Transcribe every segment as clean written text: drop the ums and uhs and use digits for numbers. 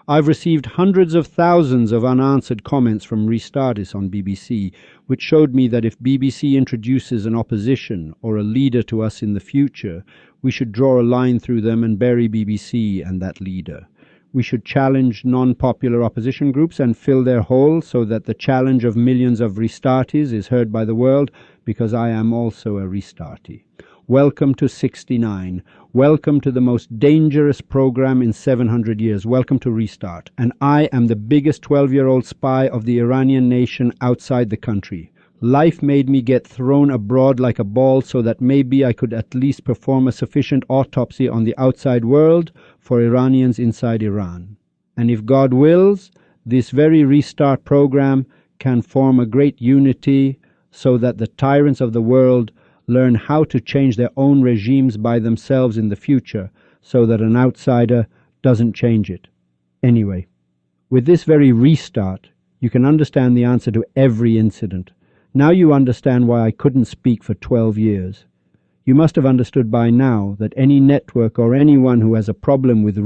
I've received hundreds of thousands of unanswered comments from Restartis on BBC, which showed me that if BBC introduces an opposition or a leader to us in the future, we should draw a line through them and bury BBC and that leader. We should challenge non-popular opposition groups and fill their hole so that the challenge of millions of Restartis is heard by the world, because I am also a Restarti. Welcome to 69. Welcome to the most dangerous program in 700 years. Welcome to Restart. And I am the biggest 12-year-old spy of the Iranian nation outside the country. Life made me get thrown abroad like a ball so that maybe I could at least perform a sufficient autopsy on the outside world for Iranians inside Iran. And if God wills, this very Restart program can form a great unity so that the tyrants of the world learn how to change their own regimes by themselves in the future, so that an outsider doesn't change it. Anyway, with this very Restart, you can understand the answer to every incident. Now you understand why I couldn't speak for 12 years. You must have understood by now that any network or anyone who has a problem with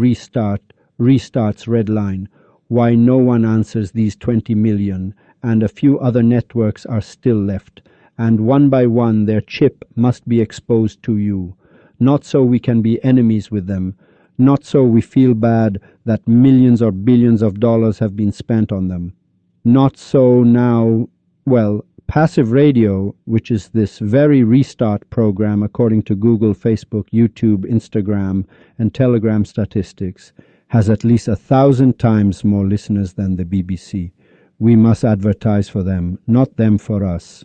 Restart's red line, why no one answers these 20 million, and a few other networks are still left, and one by one their chip must be exposed to you. Not so we can be enemies with them, not so we feel bad that millions or billions of dollars have been spent on them. Not so now, well, Passive Radio, which is this very Restart program according to Google, Facebook, YouTube, Instagram, and Telegram statistics, has at least 1,000 times more listeners than the BBC. We must advertise for them, not them for us.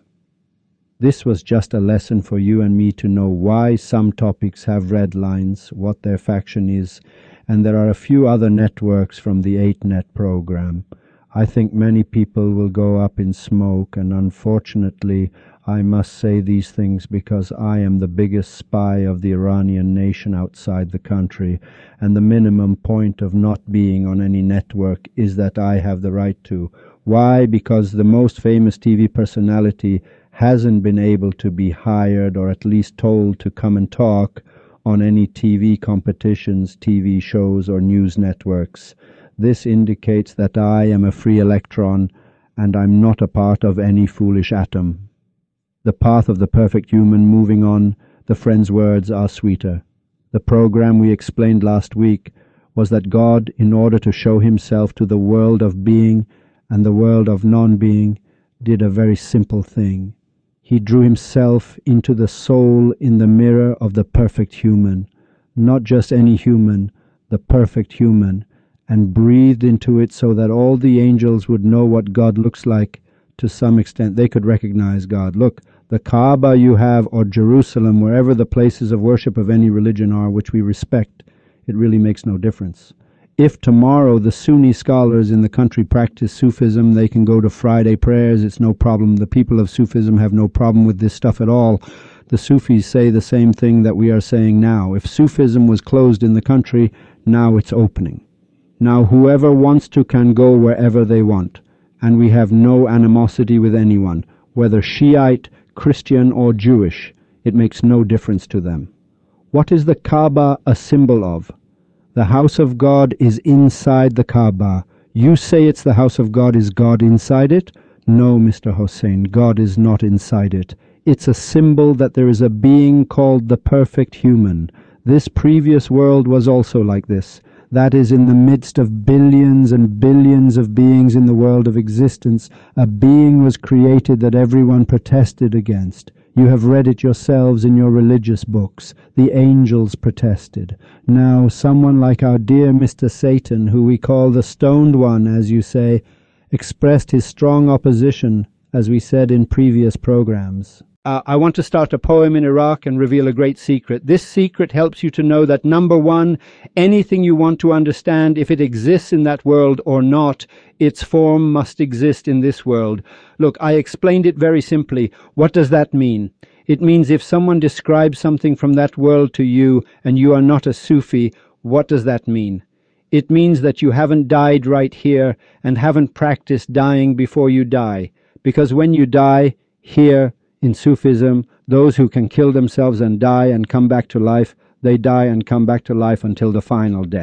This was just a lesson for you and me to know why some topics have red lines, what their faction is, and there are a few other networks from the 8net program. I think many people will go up in smoke, and unfortunately I must say these things because I am the biggest spy of the Iranian nation outside the country, and the minimum point of not being on any network is that I have the right to. Why? Because the most famous TV personality hasn't been able to be hired or at least told to come and talk on any TV competitions, TV shows, or news networks. This indicates that I am a free electron, and I'm not a part of any foolish atom. The path of the perfect human moving on, the friend's words are sweeter. The program we explained last week was that God, in order to show himself to the world of being and the world of non-being, did a very simple thing. He drew himself into the soul in the mirror of the perfect human, not just any human, the perfect human, and breathed into it so that all the angels would know what God looks like. To some extent, they could recognize God. Look, the Kaaba you have, or Jerusalem, wherever the places of worship of any religion are, which we respect, it really makes no difference. If tomorrow the Sunni scholars in the country practice Sufism, they can go to Friday prayers, it's no problem. The people of Sufism have no problem with this stuff at all. The Sufis say the same thing that we are saying now. If Sufism was closed in the country, now it's opening. Now whoever wants to can go wherever they want, and we have no animosity with anyone, whether Shiite, Christian, or Jewish. It makes no difference to them. What is the Kaaba a symbol of? The house of God is inside the Kaaba. You say it's the house of God. Is God inside it? No, Mr. Hossein, God is not inside it. It's a symbol that there is a being called the perfect human. This previous world was also like this. That is, in the midst of billions and billions of beings in the world of existence, a being was created that everyone protested against. You have read it yourselves in your religious books. The angels protested. Now, someone like our dear Mr. Satan, who we call the Stoned One, as you say, expressed his strong opposition, as we said in previous programs. I want to start a poem in Iraq and reveal a great secret. This secret helps you to know that, number one, anything you want to understand, if it exists in that world or not, its form must exist in this world. Look, I explained it very simply. What does that mean? It means if someone describes something from that world to you and you are not a Sufi, what does that mean? It means that you haven't died right here and haven't practiced dying before you die. Because when you die, here, in Sufism, those who can kill themselves and die and come back to life, they die and come back to life until the final death.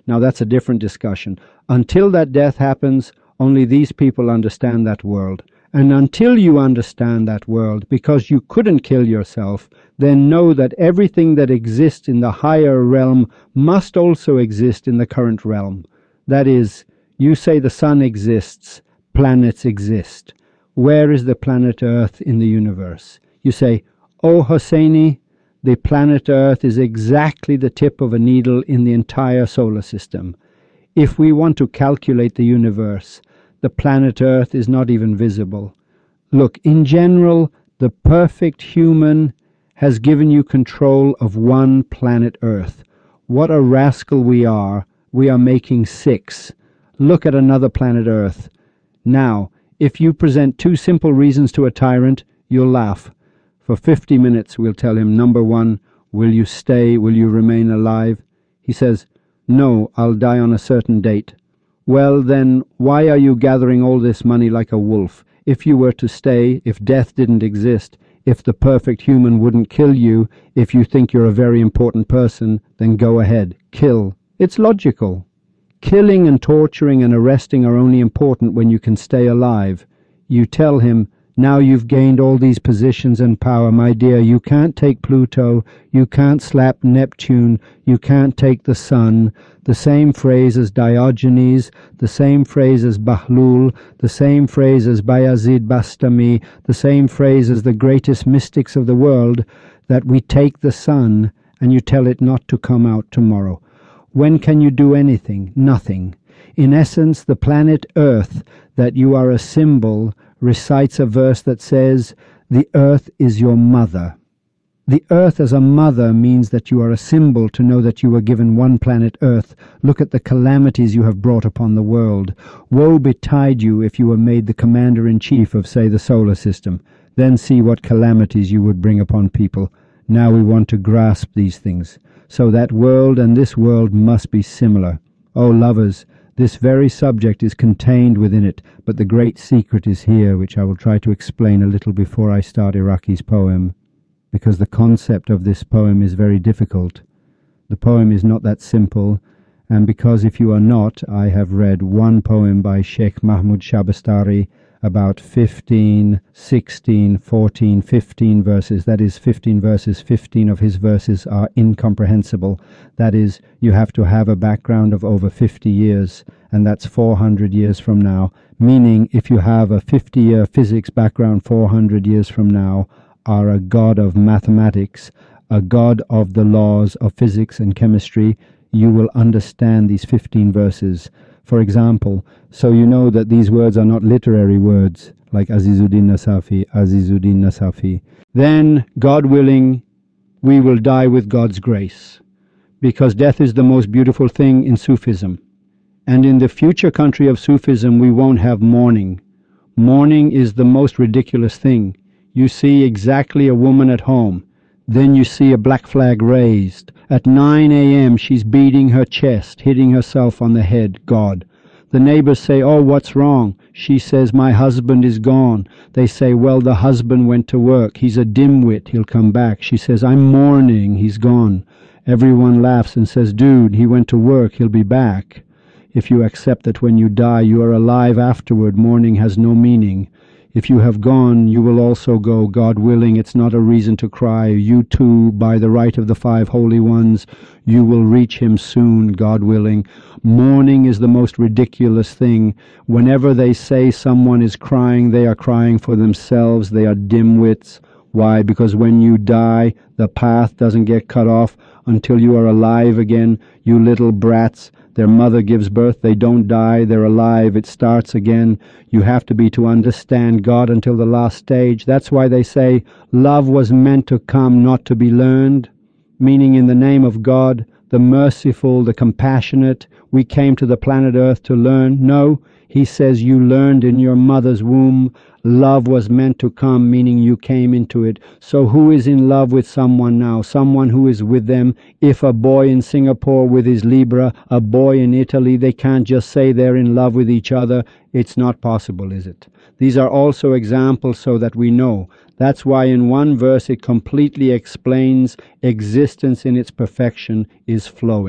Now that's a different discussion. Until that death happens, only these people understand that world. And until you understand that world, because you couldn't kill yourself, then know that everything that exists in the higher realm must also exist in the current realm. That is, you say the sun exists, planets exist. Where is the planet Earth in the universe? You say, "Oh, Hosseini, the planet Earth is exactly the tip of a needle in the entire solar system. If we want to calculate the universe, the planet Earth is not even visible. Look, in general, the perfect human has given you control of one planet Earth. What a rascal we are. We are making 6. Look at another planet Earth. Now, if you present 2 simple reasons to a tyrant, you'll laugh. For 50 minutes we'll tell him, number 1, will you stay, will you remain alive? He says, no, I'll die on a certain date. Well then, why are you gathering all this money like a wolf? If you were to stay, if death didn't exist, if the perfect human wouldn't kill you, if you think you're a very important person, then go ahead, kill. It's logical. Killing and torturing and arresting are only important when you can stay alive. You tell him, now you've gained all these positions and power, my dear, you can't take Pluto, you can't slap Neptune, you can't take the sun. The same phrase as Diogenes, the same phrase as Bahlul, the same phrase as Bayazid Bastami, the same phrase as the greatest mystics of the world, that we take the sun and you tell it not to come out tomorrow. When can you do anything? Nothing. In essence, the planet Earth, that you are a symbol, recites a verse that says, the earth is your mother. The earth as a mother means that you are a symbol to know that you were given one planet Earth. Look at the calamities you have brought upon the world. Woe betide you if you were made the commander-in-chief of, say, the solar system. Then see what calamities you would bring upon people. Now we want to grasp these things. So that world and this world must be similar. Oh, lovers, this very subject is contained within it, but the great secret is here, which I will try to explain a little before I start Iraqi's poem, because the concept of this poem is very difficult. The poem is not that simple, and because if you are not, I have read one poem by Sheikh Mahmoud Shabastari, about 15, 16, 14, 15 verses. That is 15 verses. 15 of his verses are incomprehensible. That is, you have to have a background of over 50 years, and that's 400 years from now. Meaning, if you have a 50-year physics background 400 years from now, are a god of mathematics, a god of the laws of physics and chemistry, you will understand these 15 verses. For example, so you know that these words are not literary words, like Azizuddin Nasafi, Azizuddin Nasafi. Then, God willing, we will die with God's grace, because death is the most beautiful thing in Sufism. And in the future country of Sufism, we won't have mourning. Mourning is the most ridiculous thing. You see exactly a woman at home. Then you see a black flag raised. At 9 a.m. she's beating her chest, hitting herself on the head. God. The neighbors say, oh, what's wrong? She says, my husband is gone. They say, well, the husband went to work. He's a dimwit. He'll come back. She says, I'm mourning. He's gone. Everyone laughs and says, dude, he went to work. He'll be back. If you accept that when you die, you are alive afterward, mourning has no meaning. If you have gone, you will also go, God willing. It's not a reason to cry. You too, by the right of the 5 holy ones, you will reach him soon, God willing. Mourning is the most ridiculous thing. Whenever they say someone is crying, they are crying for themselves. They are dimwits. Why? Because when you die, the path doesn't get cut off until you are alive again, you little brats. Their mother gives birth, they don't die, they're alive, it starts again. You have to be to understand God until the last stage. That's why they say, love was meant to come, not to be learned. Meaning in the name of God, the merciful, the compassionate, we came to the planet Earth to learn. No, he says you learned in your mother's womb. Love was meant to come, meaning you came into it. So who is in love with someone now? Someone who is with them. If a boy in Singapore with his Libra, a boy in Italy, they can't just say they're in love with each other. It's not possible, is it? These are also examples so that we know. That's why in one verse it completely explains existence in its perfection is flowing.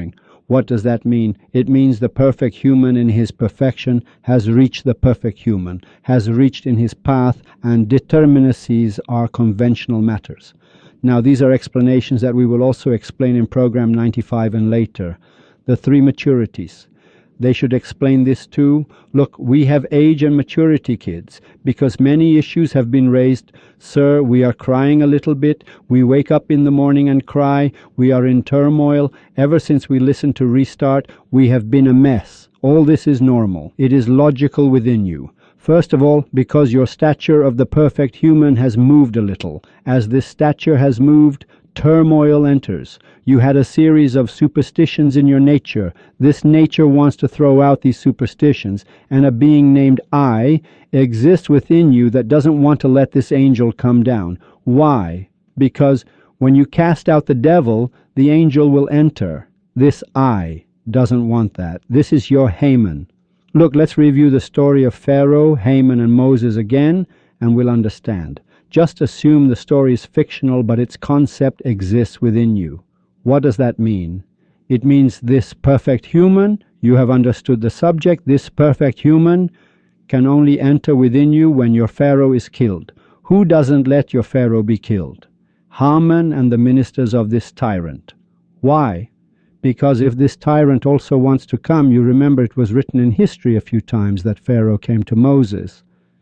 What does that mean? It means the perfect human in his perfection has reached the perfect human, has reached in his path, and determinacies are conventional matters. Now, these are explanations that we will also explain in Program 95 and later. The three maturities. They should explain this too. Look, we have age and maturity, kids, because many issues have been raised. Sir, we are crying a little bit. We wake up in the morning and cry. We are in turmoil. Ever since we listened to Restart, we have been a mess. All this is normal. It is logical within you. First of all, because your stature of the perfect human has moved a little. As this stature has moved, turmoil enters. You had a series of superstitions in your nature. This nature wants to throw out these superstitions, and a being named I exists within you that doesn't want to let this angel come down. Why? Because when you cast out the devil, the angel will enter. This I doesn't want that. This is your Haman. Look, let's review the story of Pharaoh, Haman, and Moses again, and we'll understand. Just assume the story is fictional, but its concept exists within you. What does that mean? It means this perfect human, you have understood the subject, this perfect human can only enter within you when your Pharaoh is killed. Who doesn't let your Pharaoh be killed? Haman and the ministers of this tyrant. Why? Because if this tyrant also wants to come, you remember it was written in history a few times that Pharaoh came to Moses.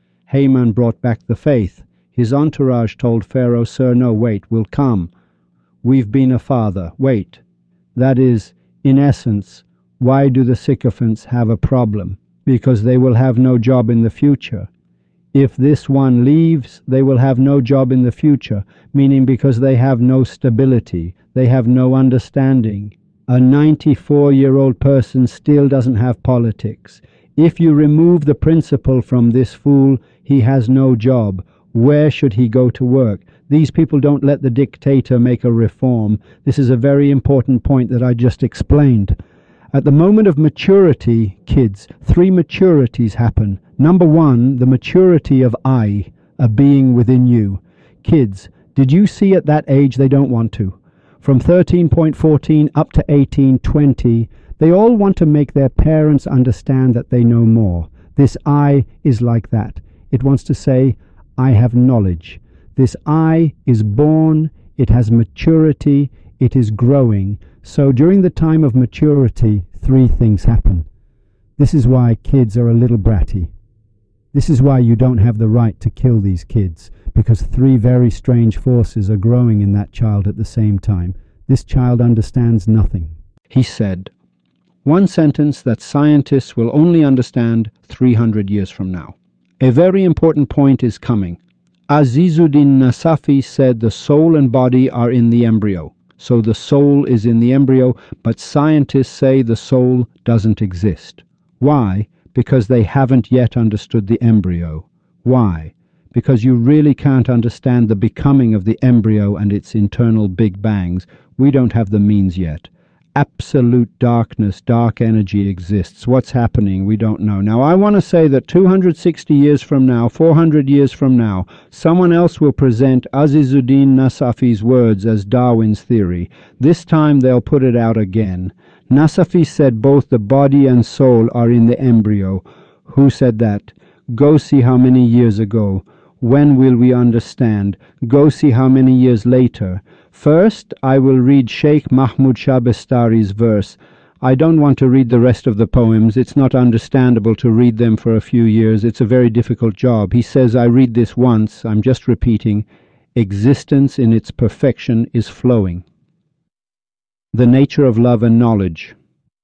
Haman brought back the faith. His entourage told Pharaoh, "Sir, no, wait, we'll come. We've been a father. Wait." That is, in essence, why do the sycophants have a problem? Because they will have no job in the future. If this one leaves, they will have no job in the future, meaning because they have no stability, they have no understanding. A 94-year-old person still doesn't have politics. If you remove the principle from this fool, he has no job. Where should he go to work? These people don't let the dictator make a reform. This is a very important point that I just explained. At the moment of maturity, kids, three maturities happen. Number one, the maturity of I, a being within you. Kids, did you see at that age they don't want to? From 13.14 up to 18.20, they all want to make their parents understand that they know more. This I is like that. It wants to say, I have knowledge. This I is born, it has maturity, it is growing. So during the time of maturity, three things happen. This is why kids are a little bratty. This is why you don't have the right to kill these kids, because three very strange forces are growing in that child at the same time. This child understands nothing. He said, one sentence that scientists will only understand 300 years from now. A very important point is coming. Azizuddin Nasafi said the soul and body are in the embryo. So the soul is in the embryo, but scientists say the soul doesn't exist. Why? Because they haven't yet understood the embryo. Why? Because you really can't understand the becoming of the embryo and its internal big bangs. We don't have the means yet. Absolute darkness, dark energy exists. What's happening? We don't know. Now, I want to say that 260 years from now, 400 years from now, someone else will present Azizuddin Nasafi's words as Darwin's theory. This time they'll put it out again. Nasafi said both the body and soul are in the embryo. Who said that? Go see how many years ago. When will we understand? Go see how many years later. First, I will read Sheikh Mahmoud Shah Bestari's verse. I don't want to read the rest of the poems. It's not understandable to read them for a few years. It's a very difficult job. He says, I read this once. I'm just repeating. Existence in its perfection is flowing. The nature of love and knowledge.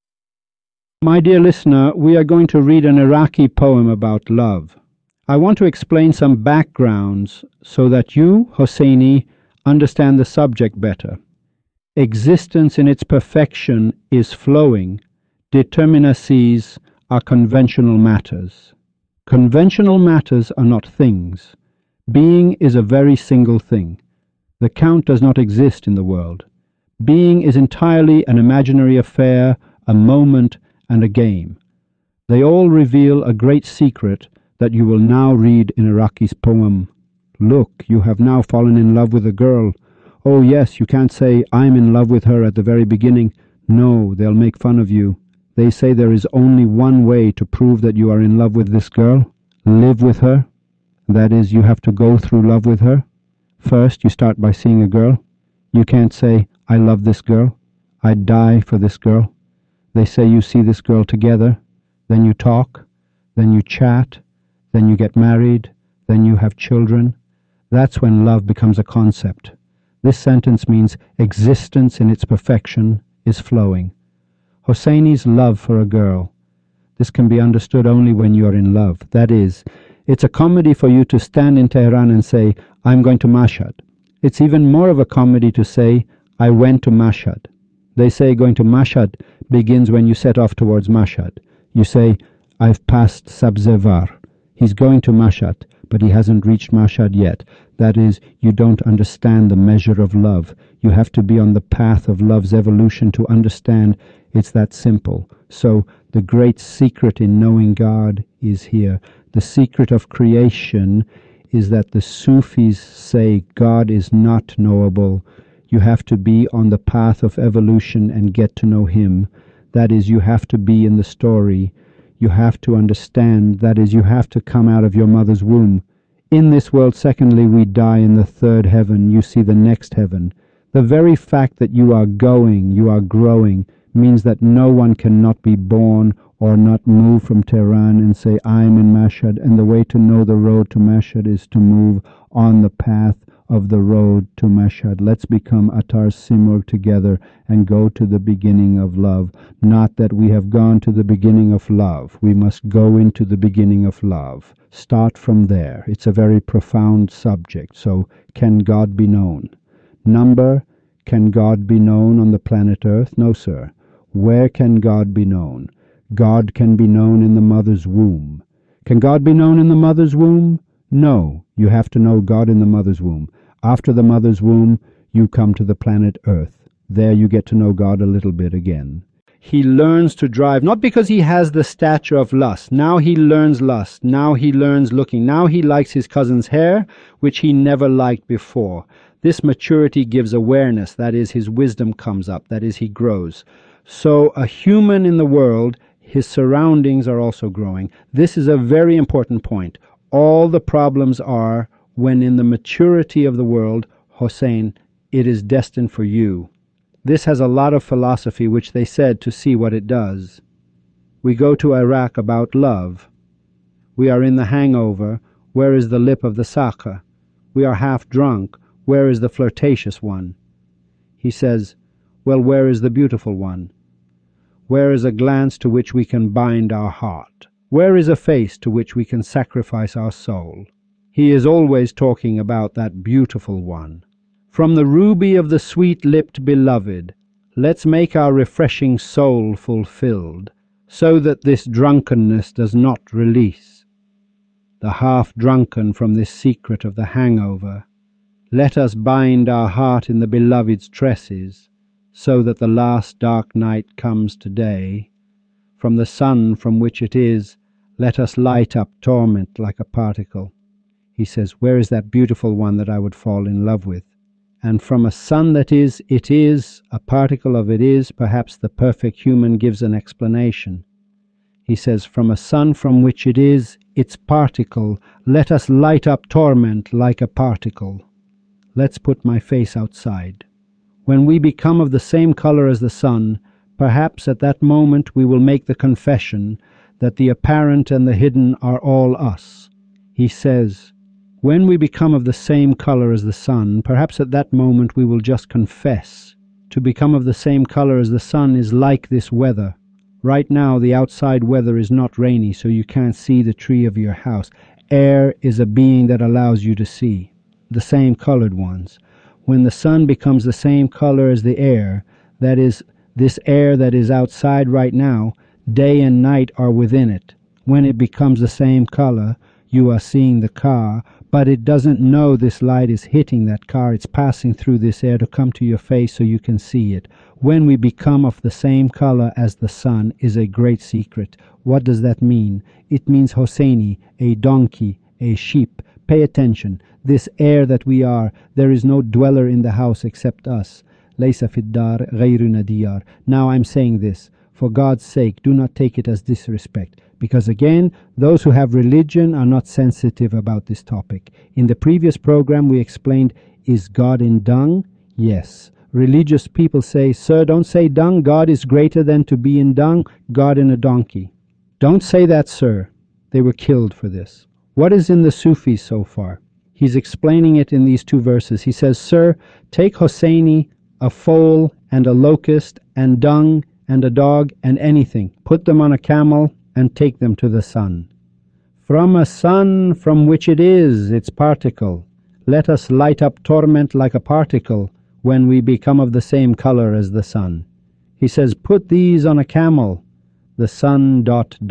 My dear listener, we are going to read an Iraqi poem about love. I want to explain some backgrounds so that you, Hosseini, understand the subject better. Existence in its perfection is flowing. Determinacies are conventional matters. Conventional matters are not things. Being is a very single thing. The count does not exist in the world. Being is entirely an imaginary affair, a moment, and a game. They all reveal a great secret that you will now read in Iraqi's poem. Look, you have now fallen in love with a girl. Oh yes, you can't say, I'm in love with her at the very beginning. No, they'll make fun of you. They say there is only one way to prove that you are in love with this girl. Live with her. That is, you have to go through love with her. First, you start by seeing a girl. You can't say, I love this girl. I'd die for this girl. They say you see this girl together, then you talk, then you chat, then you get married, then you have children. That's when love becomes a concept. This sentence means existence in its perfection is flowing. Hosseini's love for a girl. This can be understood only when you are in love. That is, it's a comedy for you to stand in Tehran and say, I'm going to Mashhad. It's even more of a comedy to say, I went to Mashhad. They say going to Mashhad begins when you set off towards Mashhad. You say, I've passed Sabzevar. He's going to Mashhad, but he hasn't reached Mashhad yet. That is, you don't understand the measure of love. You have to be on the path of love's evolution to understand it's that simple. So, the great secret in knowing God is here. The secret of creation is that the Sufis say God is not knowable. You have to be on the path of evolution and get to know Him. That is, you have to be in the story. You have to understand. That is, you have to come out of your mother's womb. In this world, secondly, we die in the third heaven. You see the next heaven. The very fact that you are going, you are growing, means that no one cannot be born or not move from Tehran and say, I'm in Mashhad. And the way to know the road to Mashhad is to move on the path of the road to Mashhad. Let's become Atar Simurg together and go to the beginning of love. Not that we have gone to the beginning of love. We must go into the beginning of love. Start from there. It's a very profound subject. So, can God be known? Number, can God be known on the planet Earth? No, sir. Where can God be known? God can be known in the mother's womb. Can God be known in the mother's womb? No. You have to know God in the mother's womb. After the mother's womb, you come to the planet Earth. There you get to know God a little bit again. He learns to drive, not because he has the stature of lust. Now he learns lust. Now he learns looking. Now he likes his cousin's hair, which he never liked before. This maturity gives awareness. That is, his wisdom comes up. That is, he grows. So a human in the world, his surroundings are also growing. This is a very important point. All the problems are when in the maturity of the world, Hossein, it is destined for you. This has a lot of philosophy which they said to see what it does. We go to Iraq about love. We are in the hangover. Where is the lip of the sakha? We are half drunk. Where is the flirtatious one? He says, well, where is the beautiful one? Where is a glance to which we can bind our heart? Where is a face to which we can sacrifice our soul? He is always talking about that beautiful one. From the ruby of the sweet-lipped beloved, let's make our refreshing soul fulfilled, so that this drunkenness does not release. The half-drunken from this secret of the hangover, let us bind our heart in the beloved's tresses, so that the last dark night comes today. From the sun from which it is, let us light up torment like a particle. He says, where is that beautiful one that I would fall in love with? And from a sun that is, it is, a particle of it is, perhaps the perfect human gives an explanation. He says, from a sun from which it is, its particle, let us light up torment like a particle. Let's put my face outside. When we become of the same color as the sun, perhaps at that moment we will make the confession that the apparent and the hidden are all us. He says, when we become of the same color as the sun, perhaps at that moment we will just confess. To become of the same color as the sun is like this weather. Right now the outside weather is not rainy, so you can't see the tree of your house. Air is a being that allows you to see. The same colored ones. When the sun becomes the same color as the air, that is, this air that is outside right now, day and night are within it. When it becomes the same color, you are seeing the car, but it doesn't know this light is hitting that car. It's passing through this air to come to your face so you can see it. When we become of the same color as the sun is a great secret. What does that mean? It means Hosseini, a donkey, a sheep. Pay attention. This air that we are, there is no dweller in the house except us. ليس في الدار غيرنا ديار. Now I'm saying this. For God's sake, do not take it as disrespect. Because again, those who have religion are not sensitive about this topic. In the previous program we explained, is God in dung? Yes. Religious people say, sir, don't say dung. God is greater than to be in dung. God in a donkey. Don't say that, sir. They were killed for this. What is in the Sufis so far? He's explaining it in these two verses. He says, sir, take Hosseini, a foal, and a locust, and dung, and a dog, and anything. Put them on a camel, and take them to the sun. From a sun from which it is, its particle, let us light up torment like a particle when we become of the same color as the sun. He says, put these on a camel, the sun ...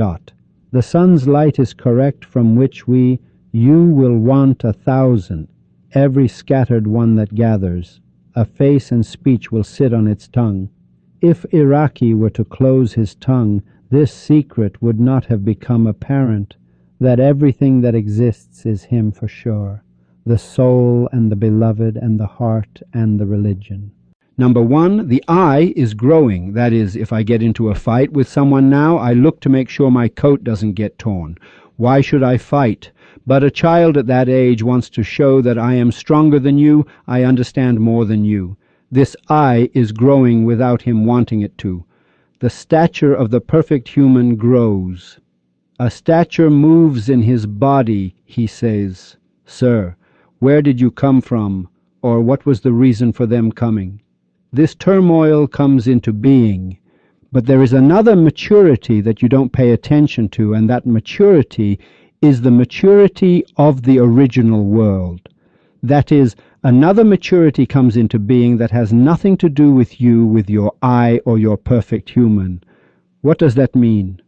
The sun's light is correct, from which you will want 1,000, every scattered one that gathers. A face and speech will sit on its tongue. If Iraqi were to close his tongue, this secret would not have become apparent, that everything that exists is him for sure, the soul and the beloved and the heart and the religion. Number one, the I is growing. That is, if I get into a fight with someone now, I look to make sure my coat doesn't get torn. Why should I fight? But a child at that age wants to show that I am stronger than you, I understand more than you. This I is growing without him wanting it to. The stature of the perfect human grows. A stature moves in his body, he says. Sir, where did you come from, or what was the reason for them coming? This turmoil comes into being. But there is another maturity that you don't pay attention to, and that maturity is the maturity of the original world. That is, another maturity comes into being that has nothing to do with you, with your I or your perfect human. What does that mean?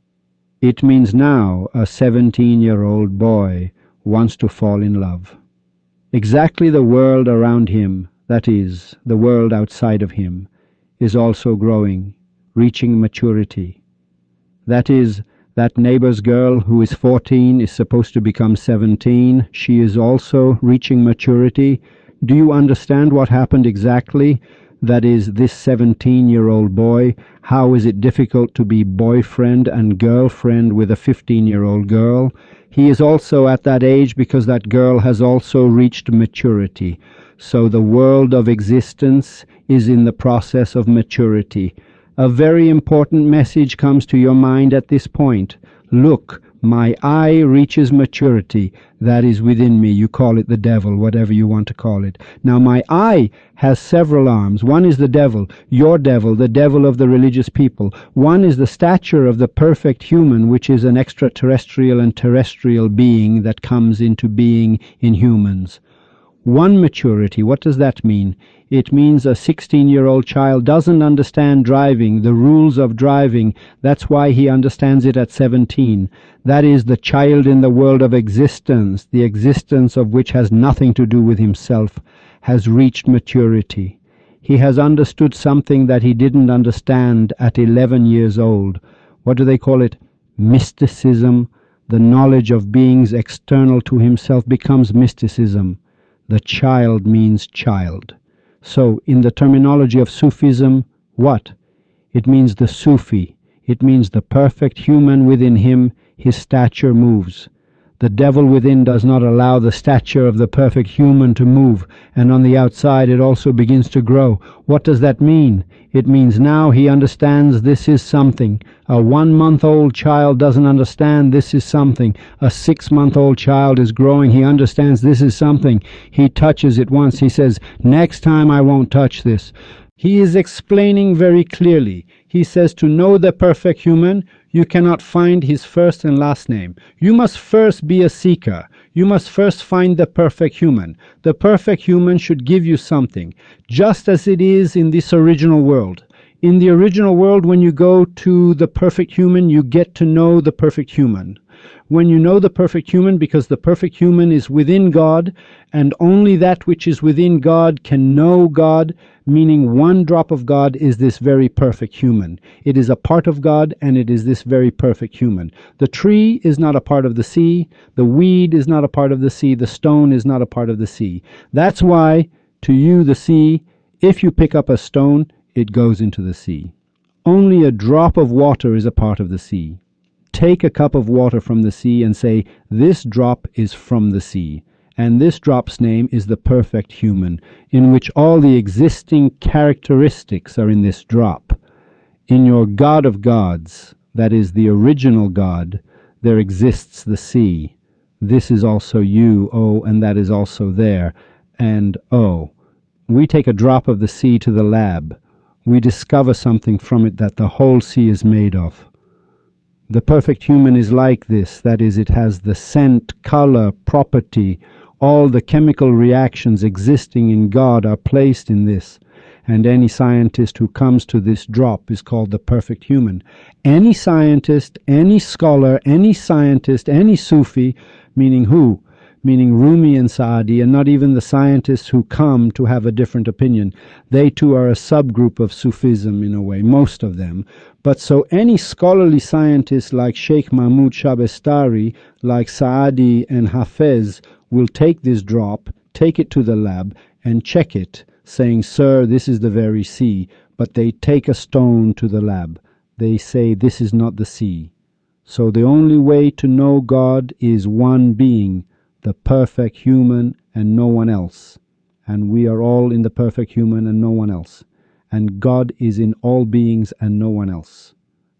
It means now a 17-year-old boy wants to fall in love. Exactly the world around him, that is, the world outside of him, is also growing, reaching maturity. That is, that neighbor's girl who is 14 is supposed to become 17. She is also reaching maturity. Do you understand what happened exactly? That is, this 17-year-old boy, how is it difficult to be boyfriend and girlfriend with a 15-year-old girl? He is also at that age because that girl has also reached maturity. So the world of existence is in the process of maturity. A very important message comes to your mind at this point. Look, my I reaches maturity. That is within me. You call it the devil, whatever you want to call it. Now my I has several arms. One is the devil, your devil, the devil of the religious people. One is the stature of the perfect human, which is an extraterrestrial and terrestrial being that comes into being in humans. One maturity, what does that mean? It means a 16-year-old child doesn't understand driving, the rules of driving. That's why he understands it at 17. That is the child in the world of existence, the existence of which has nothing to do with himself, has reached maturity. He has understood something that he didn't understand at 11 years old. What do they call it? Mysticism. The knowledge of beings external to himself becomes mysticism. The child means child. So, in the terminology of Sufism, what? It means the Sufi. It means the perfect human within him, his stature moves. The devil within does not allow the stature of the perfect human to move, and on the outside it also begins to grow. What does that mean? It means now he understands this is something. A 1-month-old child doesn't understand this is something. A 6-month-old child is growing. He understands this is something. He touches it once. He says, next time I won't touch this. He is explaining very clearly. He says to know the perfect human, you cannot find his first and last name. You must first be a seeker. You must first find the perfect human. The perfect human should give you something, just as it is in this original world. In the original world, when you go to the perfect human, you get to know the perfect human. When you know the perfect human, because the perfect human is within God, and only that which is within God can know God, meaning one drop of God is this very perfect human. It is a part of God, and it is this very perfect human. The tree is not a part of the sea. The weed is not a part of the sea. The stone is not a part of the sea. That's why, to you, the sea If you pick up a stone, it goes into the sea. Only a drop of water is a part of the sea. Take a cup of water from the sea and say, "This drop is from the sea." And this drop's name is the perfect human, in which all the existing characteristics are in this drop. In your God of gods, that is the original God, there exists the sea. This is also you, oh, and that is also there, and oh. We take a drop of the sea to the lab. We discover something from it that the whole sea is made of. The perfect human is like this, that is, it has the scent, color, property, all the chemical reactions existing in God are placed in this, and any scientist who comes to this drop is called the perfect human. Any scientist, any scholar, any scientist, any Sufi, meaning who? Meaning Rumi and Saadi, and not even the scientists who come to have a different opinion. They too are a subgroup of Sufism in a way, most of them. But so any scholarly scientist like Sheikh Mahmoud Shabestari, like Saadi and Hafez, will take this drop, take it to the lab, and check it, saying, "Sir, this is the very sea." But they take a stone to the lab. They say, "This is not the sea." So the only way to know God is one being, the perfect human, and no one else. And we are all in the perfect human and no one else. And God is in all beings and no one else.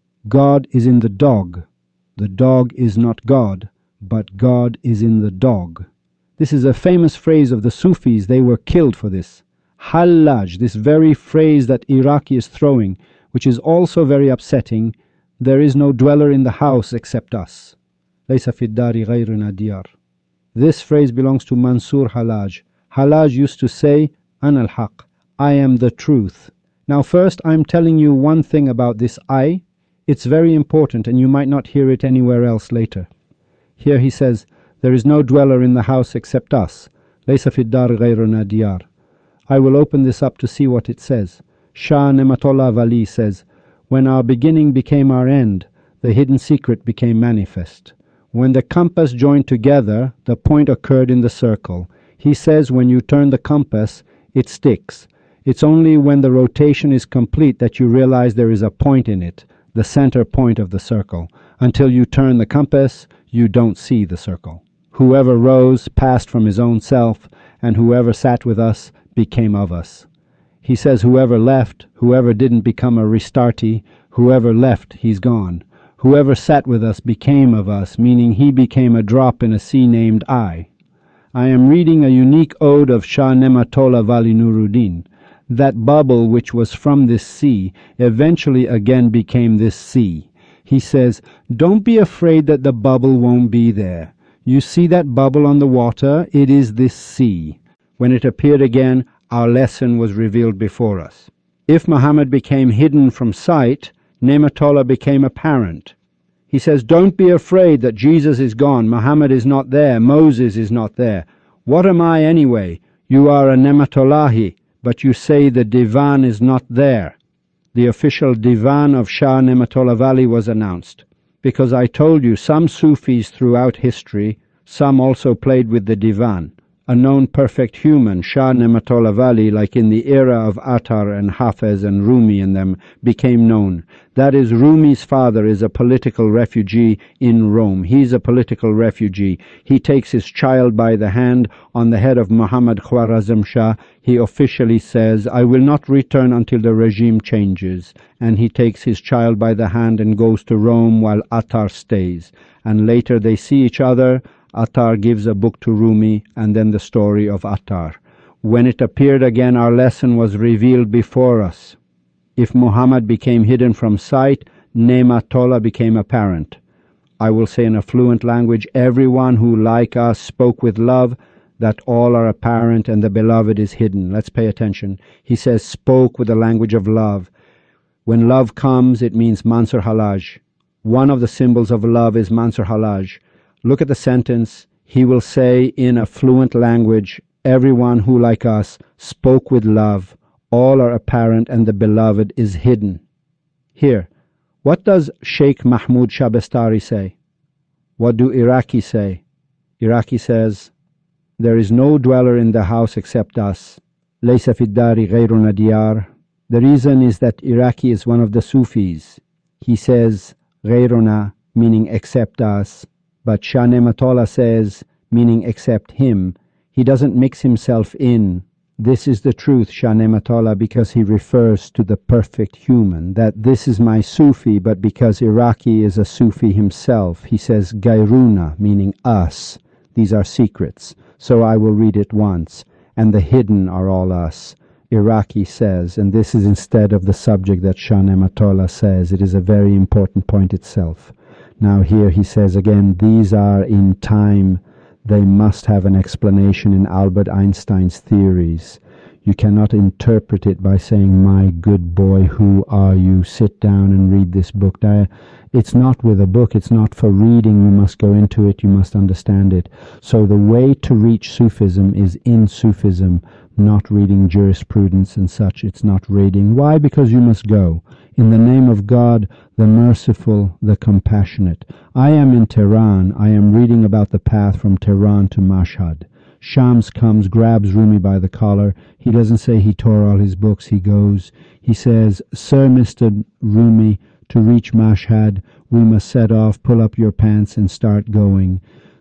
God is in the dog. The dog is not God, but God is in the dog. This is a famous phrase of the Sufis. They were killed for this. Hallaj, this very phrase that Iraqi is throwing, which is also very upsetting. There is no dweller in the house except us. ليس في الدار غيرنا ديار. This phrase belongs to Mansur Hallaj. Hallaj used to say, "Ana al-haq, I am the truth." Now first I'm telling you one thing about this I. It's very important and you might not hear it anywhere else later. Here he says, "There is no dweller in the house except us." ليس في الدار غيرنا ديار. I will open this up to see what it says. Shah Nematollah Vali says, "When our beginning became our end, the hidden secret became manifest. When the compass joined together, the point occurred in the circle." He says when you turn the compass, it sticks. It's only when the rotation is complete that you realize there is a point in it, the center point of the circle. Until you turn the compass, you don't see the circle. Whoever rose passed from his own self, and whoever sat with us became of us. He says whoever left, whoever didn't become a restartee, whoever left, he's gone. Whoever sat with us became of us, meaning he became a drop in a sea named I. I am reading a unique ode of Shah Nematollah Vali Nuruddin. That bubble which was from this sea eventually again became this sea. He says, "Don't be afraid that the bubble won't be there. You see that bubble on the water? It is this sea." When it appeared again, our lesson was revealed before us. If Muhammad became hidden from sight, Nematollah became apparent. He says, "Don't be afraid that Jesus is gone, Muhammad is not there, Moses is not there. What am I anyway? You are a Nematollahi, but you say the divan is not there." The official divan of Shah Nematollah Vali was announced. Because I told you, some Sufis throughout history, some also played with the divan. A known perfect human, Shah Nematollah Vali, like in the era of Attar and Hafez and Rumi and them, became known. That is, Rumi's father is a political refugee in Rome. He's a political refugee. He takes his child by the hand. On the head of Muhammad Khwarazm Shah, he officially says, "I will not return until the regime changes." And he takes his child by the hand and goes to Rome while Attar stays. And later they see each other. Attar gives a book to Rumi, and then the story of Attar. When it appeared again, our lesson was revealed before us. If Muhammad became hidden from sight, Nematollah became apparent. I will say in a fluent language, everyone who like us spoke with love, that all are apparent and the beloved is hidden. Let's pay attention. He says spoke with the language of love. When love comes, it means Mansur Hallaj. One of the symbols of love is Mansur Hallaj. Look at the sentence. He will say in a fluent language, everyone who like us spoke with love, all are apparent and the beloved is hidden. Here, what does Sheikh Mahmoud Shabestari say? What do Iraqi say? Iraqi says, "There is no dweller in the house except us." ليس في الدار غيرنا ديار. The reason is that Iraqi is one of the Sufis. He says غيرنا, meaning except us, but Shah Nematollah says, meaning except him. He doesn't mix himself in. This is the truth, Shah Nematollah, because he refers to the perfect human, that this is my Sufi, but because Iraqi is a Sufi himself, he says Gairuna, meaning us. These are secrets, so I will read it once, and the hidden are all us. Iraqi says, and this is instead of the subject that Shah Nematollah says, it is a very important point itself. Now here he says again, these are in time. They must have an explanation in Albert Einstein's theories. You cannot interpret it by saying, my good boy, who are you? Sit down and read this book. It's not with a book. It's not for reading. You must go into it. You must understand it. So the way to reach Sufism is in Sufism, not reading jurisprudence and such. It's not reading. Why? Because you must go. In the name of God, the merciful, the compassionate. I am in Tehran. I am reading about the path from Tehran to Mashhad. Shams comes, grabs Rumi by the collar. He doesn't say he tore all his books. He goes. He says, Sir Mr. Rumi, to reach Mashhad, we must set off, pull up your pants and start going.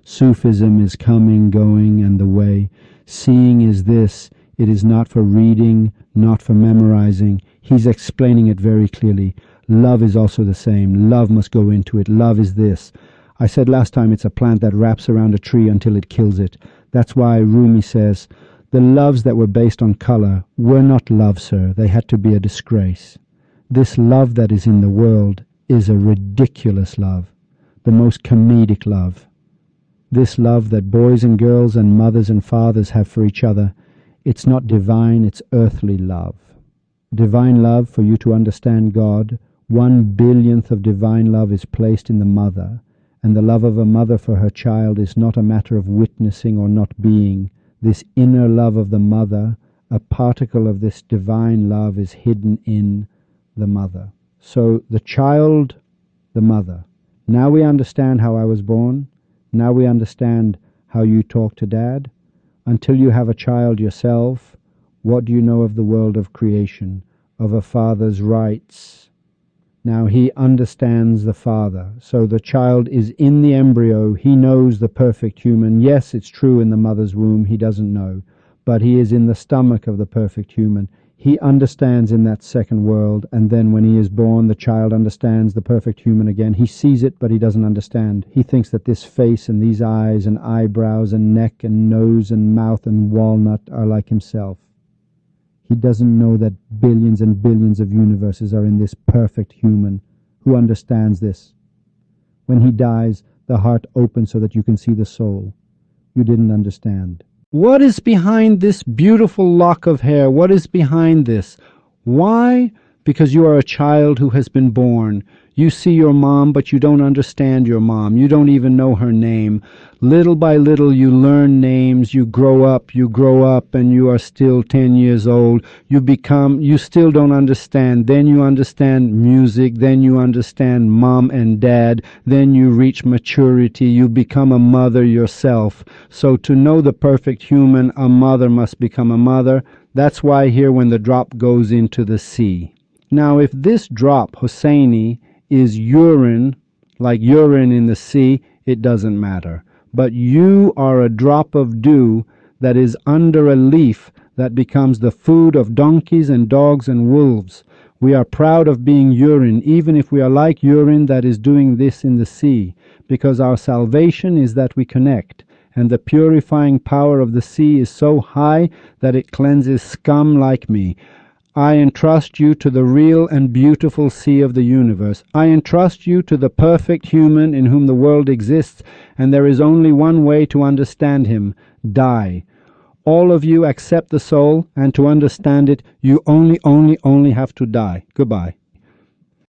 Sufism is coming, going, and the way. Seeing is this. It is not for reading, not for memorizing. He's explaining it very clearly. Love is also the same. Love must go into it. Love is this. I said last time it's a plant that wraps around a tree until it kills it. That's why Rumi says, the loves that were based on color were not love, sir. They had to be a disgrace. This love that is in the world is a ridiculous love, the most comedic love. This love that boys and girls and mothers and fathers have for each other, it's not divine, it's earthly love. Divine love, for you to understand God, 1/1000th of divine love is placed in the mother, and the love of a mother for her child is not a matter of witnessing or not being. This inner love of the mother, a particle of this divine love is hidden in the mother. So the child, the mother. Now we understand how I was born. Now we understand how you talk to Dad. Until you have a child yourself, what do you know of the world of creation, of a father's rights? Now he understands the father. So the child is in the embryo. He knows the perfect human. Yes, it's true in the mother's womb. He doesn't know. But he is in the stomach of the perfect human. He understands in that second world, and then when he is born, the child understands the perfect human again. He sees it, but he doesn't understand. He thinks that this face and these eyes and eyebrows and neck and nose and mouth and walnut are like himself. He doesn't know that billions and billions of universes are in this perfect human who understands this. When he dies, the heart opens so that you can see the soul. You didn't understand. What is behind this beautiful lock of hair? What is behind this? Why? Because you are a child who has been born. You see your mom, but you don't understand your mom. You don't even know her name. Little by little, you learn names. You grow up, and you are still 10 years old. You still don't understand. Then you understand music. Then you understand mom and dad. Then you reach maturity. You become a mother yourself. So to know the perfect human, a mother must become a mother. That's why here when the drop goes into the sea. Now, if this drop, Hosseini, is urine, like urine in the sea, it doesn't matter. But you are a drop of dew that is under a leaf that becomes the food of donkeys and dogs and wolves. We are proud of being urine, even if we are like urine that is doing this in the sea, because our salvation is that we connect, and the purifying power of the sea is so high that it cleanses scum like me. I entrust you to the real and beautiful sea of the universe. I entrust you to the perfect human in whom the world exists, and there is only one way to understand him: die. All of you accept the soul, and to understand it, you only have to die. Goodbye.